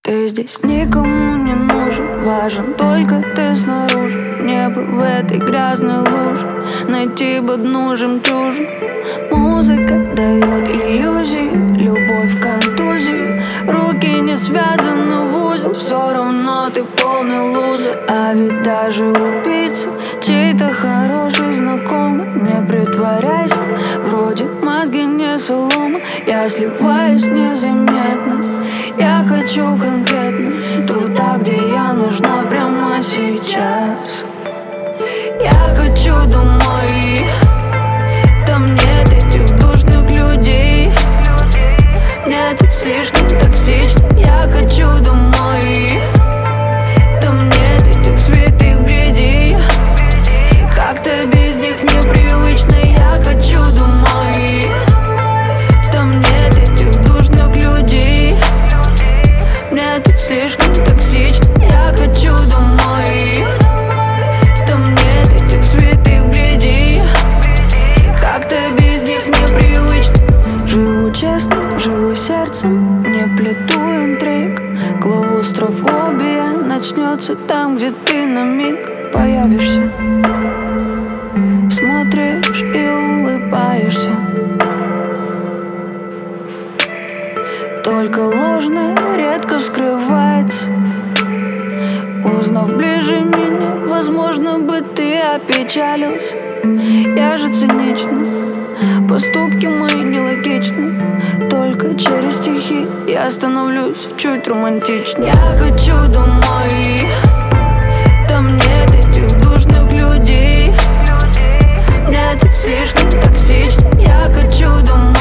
Ты здесь никому не нужен, важен только ты снаружи. Мне бы в этой грязной луже найти бы дну жемчужин. Музыка дает иллюзии, любовь контузии. Руки не связаны в узел, все равно ты полный лузер. А ведь даже убийца чей-то хороший знакомый. Не притворяйся, вроде мозги не солома. Я сливаюсь незаметно, я хочу конкретно туда, где я нужна прямо сейчас. Я хочу домой, там нет этих душных людей. Мне тут слишком токсично. Я хочу домой, там нет этих святых бредей. Как-то без них непривычно. Я хочу домой, там нет этих душных людей. Мне тут слишком токсично. Я хочу домой, там нет этих святых бредей. Как-то без них непривычно. Живу честно, живу сердцем, не плету интриг. Клаустрофобия начнется там, где ты на миг появишься. Смотришь и улыбаешься. Только ложное редко вскрывается. Узнав ближе меня, возможно бы ты опечалился. Я же цинична, поступки мои нелогичны. Только через стихи я становлюсь чуть романтичнее. Я хочу домой, там нет этих душных людей. Мне тут слишком токсично. Я хочу домой,